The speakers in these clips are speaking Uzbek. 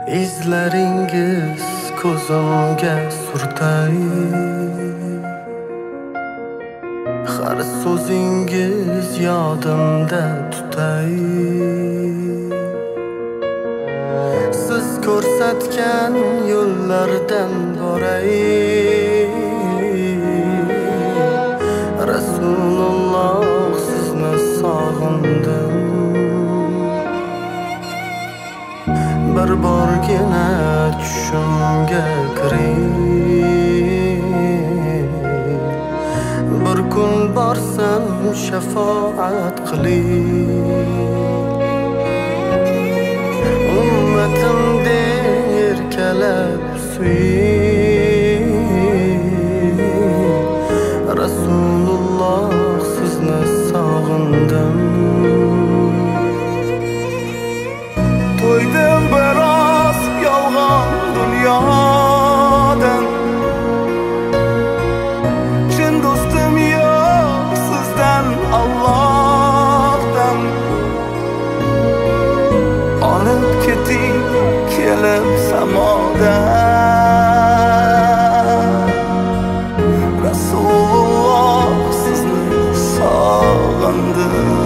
izlaringiz ko'zimga surtay, har so'zingiz yodimda tutay. Siz ko'rsatgan yo'llardan boray, Rasululloh sizni sog'indim. Bir borgina tushimga kiring, bir kun borsam shafoat qiling. Ummatimda erkalab suying, Rasululloh sizni sog'indim. To'ydim biroz yolg'on dunyodan, chin do'stim yo'q sizdan Allohdan. Olib keting kelib samodan, Rasululloh sizni sog'indim.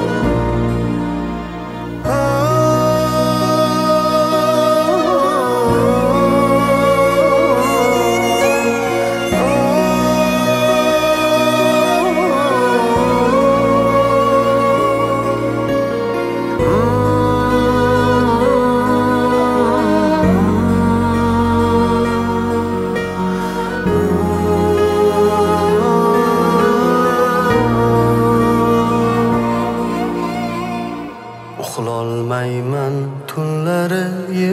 Uxlolmayman tunlari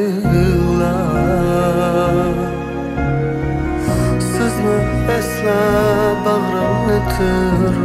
yig'lab, sizni eslab bag'rimni